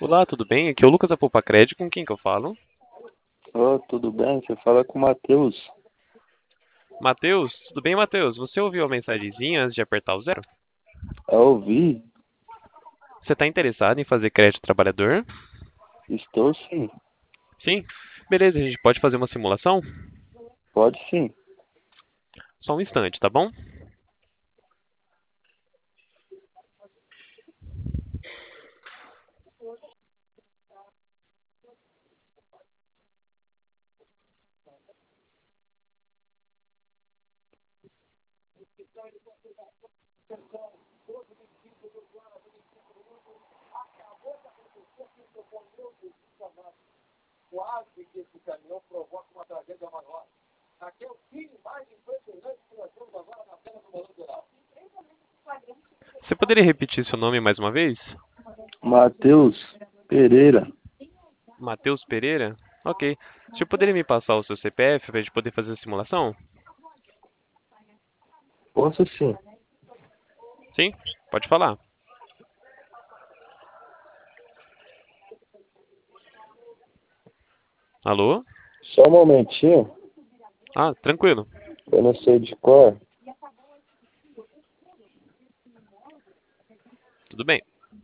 Olá, tudo bem? Aqui é o Lucas da Poupa Crédito, com quem que eu falo? Tudo bem? Você fala com o Matheus. Matheus, tudo bem, Matheus? Você ouviu a mensagenzinha antes de apertar o zero? Ouvi? Você está interessado em fazer crédito trabalhador? Estou sim. Sim? Beleza, a gente pode fazer uma simulação? Pode sim. Só um instante, tá bom? Você poderia repetir seu nome mais uma vez? Matheus Pereira. Matheus Pereira? Ok. Você poderia me passar o seu CPF para a gente poder fazer a simulação? Posso sim. Sim? Pode falar. Alô? Só um momentinho. Ah, tranquilo. Eu não sei de cor. Tudo bem.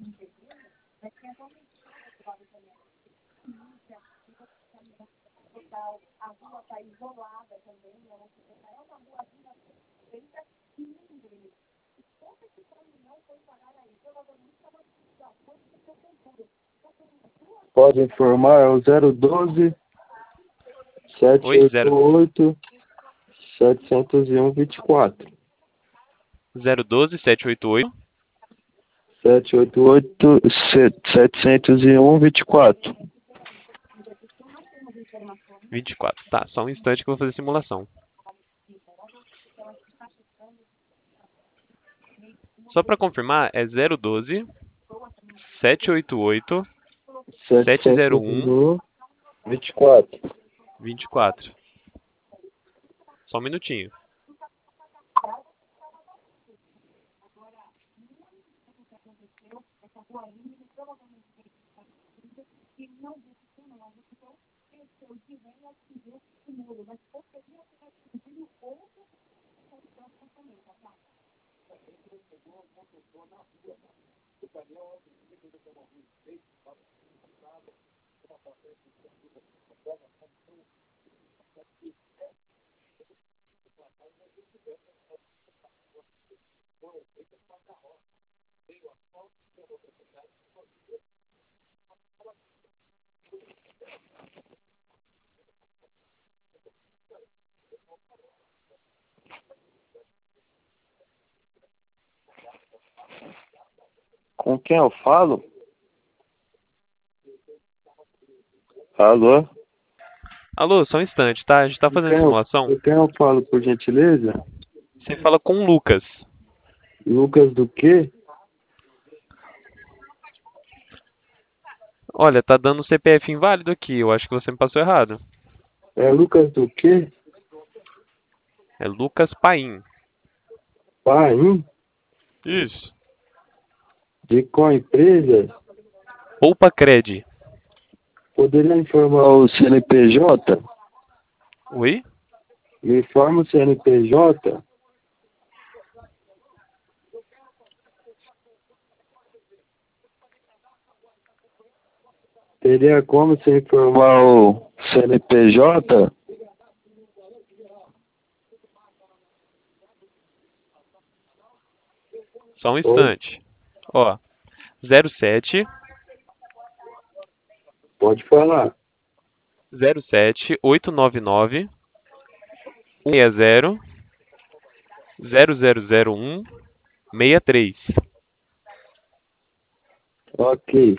Pode informar, é o 012 Oi, 788 701 24. 012 788 788 701 24. 24. Tá, só um instante que eu vou fazer a simulação. Só para confirmar, é 012 788 701 701 24. 24. Só um minutinho. Com quem eu falo? Alô? Alô, só um instante, tá? A gente tá fazendo a simulação. Com quem eu falo, por gentileza? Você fala com o Lucas. Lucas do quê? Olha, tá dando CPF inválido aqui. Eu acho que você me passou errado. É Lucas do quê? É Lucas Paim. Paim? Isso. De qual empresa? Poupa Cred. Poderia informar o CNPJ? Oi? Me informa o CNPJ? Teria como você informar o CNPJ? Só um Ou instante. Ó, 07 pode falar. 07 899 60 0001 63. Ok.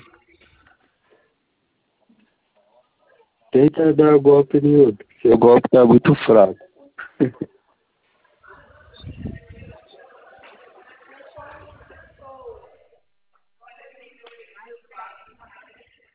Tenta dar golpe em outro. Seu golpe tá muito fraco.